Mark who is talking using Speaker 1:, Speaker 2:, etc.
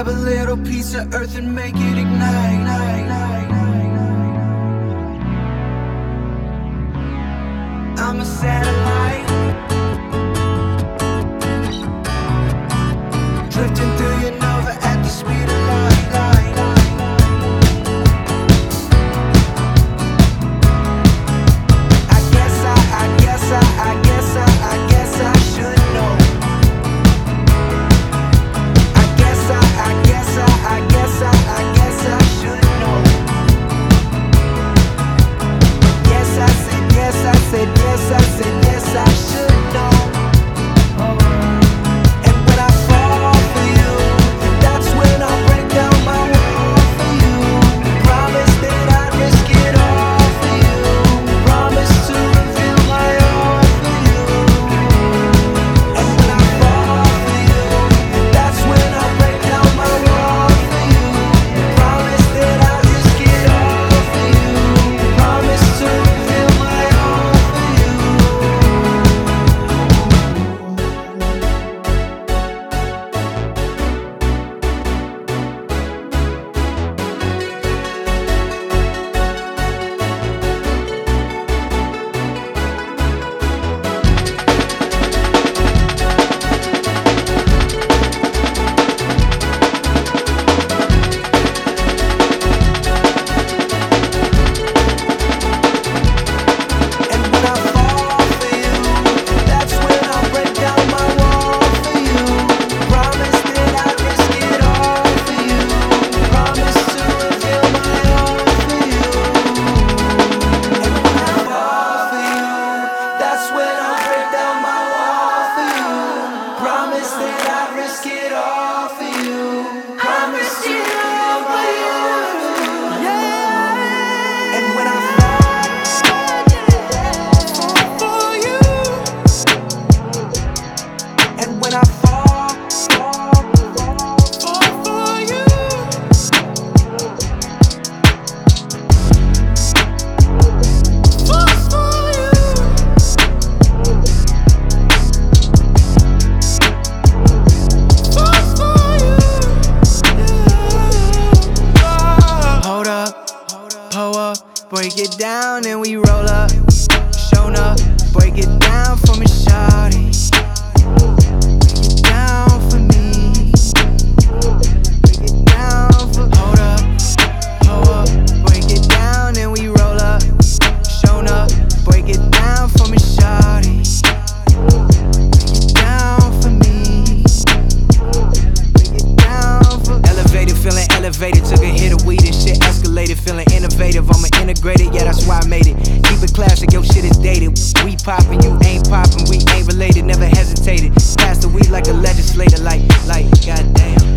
Speaker 1: grab a little piece of earth and make it ignite. I'm a satellite, drifting through your nova at the speed of light. I guess I should know. I guess I should know. Yes, I said yes, I said yes, I said yes, I should know. And when I fall for you, that's when I'll break down my wall for you. Promise that I'd risk it all for you. Promise to reveal my all for you. And when I fall for you, that's when I'll break down my wall for you. Promise that I'd risk it all for you. Promise to reveal my all for you. And when I fall for you, that's when I'll break down my wall for you. Promise that I'd risk it all for you. Promise to reveal my all for you. And when I fall for you, that's when I'll break down my wall for you. Promise that I'd risk it all for you. Promise to reveal my all for you. Yeah. And when I fall for you, and when I fall for you, hold up, pull up, break it down and we roll up. Shown up, break it down for me, shawty. Break it down for me. Break it down for. Hold up, pull up, break it down and we roll up. Shown up, break it down for me, shawty. Break it down for me. Break it down for. Elevated, feeling elevated. Took a hit of weed and shit escalated. Feeling innovative, I'm integrated, yeah, that's why I made it. Keep it classic, yo, shit is dated. We poppin', you ain't poppin', we ain't related, never hesitated. Pass the weed like a legislator, like, goddamn.